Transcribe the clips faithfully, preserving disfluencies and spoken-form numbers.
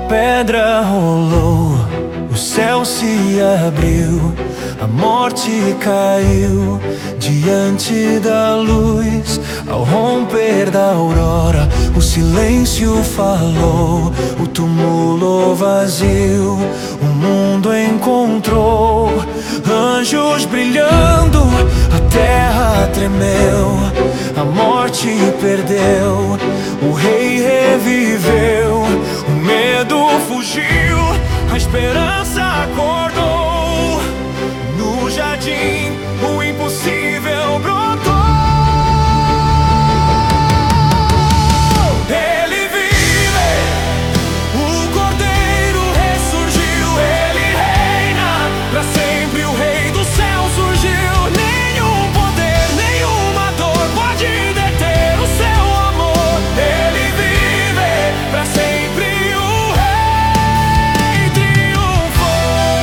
pedra rolou, o céu se abriu, a morte caiu diante da luz. Ao romper da aurora, o silêncio falou, o túmulo vazio, o mundo encontrou anjos brilhando, a terra tremeu, a morte perdeu, o rei reviveu, o medo fugiu, a esperança acordou. No jardim, o impossível brotou. Ele vive, o Cordeiro ressurgiu. Ele reina, pra sempre o Rei do céu surgiu. Nenhum poder, nenhuma dor pode deter o seu amor. Ele vive, pra sempre o Rei triunfou.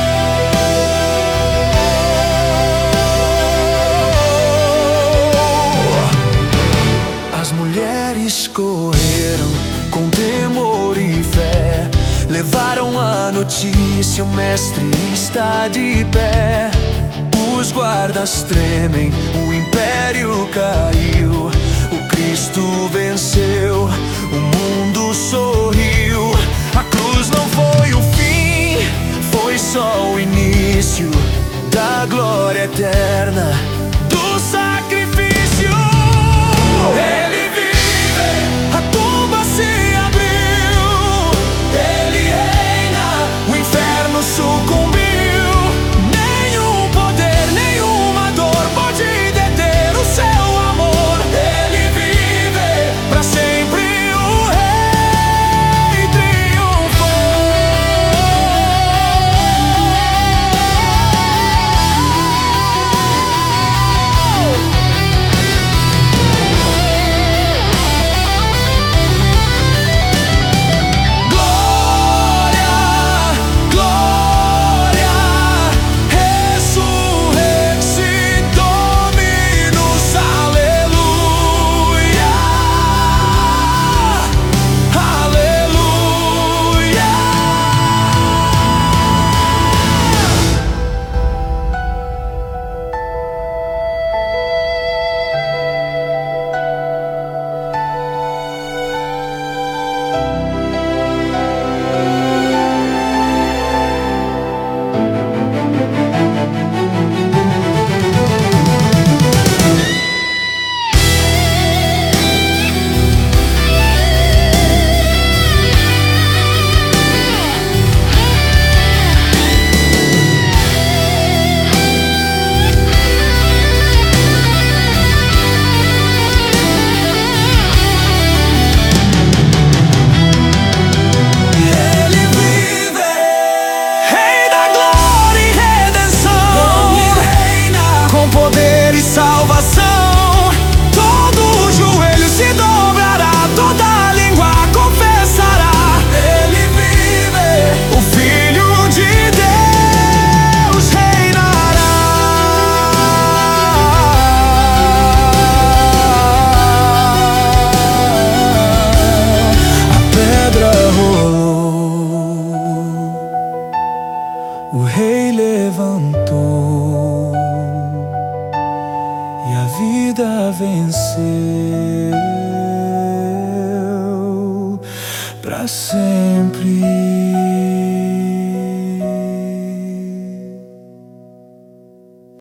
As mulheres correram com temor e fé, levaram a notícia, o mestre está de pé. Os guardas tremem, o império caiu, o Cristo venceu, o mundo sorriu. A cruz não foi o fim, foi só o início da glória eterna, do sacrifício. Ele vive, a tumba se abriu, ele reina, o inferno sucumbiu. Nenhum poder, nenhuma dor pode deter o seu amor. Ele vive, pra sempre o Rei triunfou. Salvação, todo joelho se dobrará, toda língua confessará. Ele vive, o Filho de Deus reinará. A pedra rolou, o Rei levantou, e a vida venceu pra sempre.